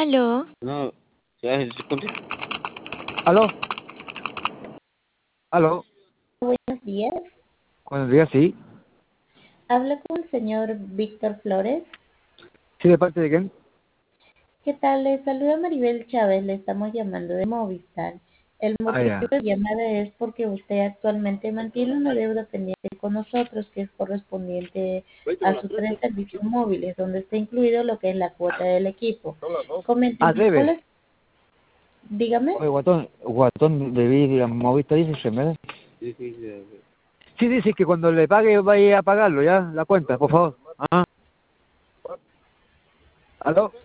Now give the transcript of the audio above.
Aló, No, ya se escucha. ¿Aló? ¿Aló? Buenos días. Buenos días, sí. Habla con el señor Víctor Flores. ¿Sí, de parte de quién? ¿Qué tal? Le saluda Maribel Chávez. Le estamos llamando de Movistar. El Ah, motivo ya. de llamada es porque usted actualmente mantiene una deuda pendiente con nosotros que es correspondiente a sus 3 servicios móviles, donde está incluido lo que es la cuota del equipo. Ah, Coménteme, ¿cuál debe. es? Dígame. Oye, guatón, debí ir a Movistar y se me da. Sí, sí, sí. Sí, dice que cuando le pague vaya a pagarlo, ¿ya? La cuenta, por favor. Ah. ¿Aló?